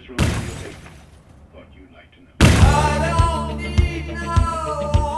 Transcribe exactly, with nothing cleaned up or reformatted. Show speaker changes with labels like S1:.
S1: this reminds me of a thought you'd like to know. I don't need no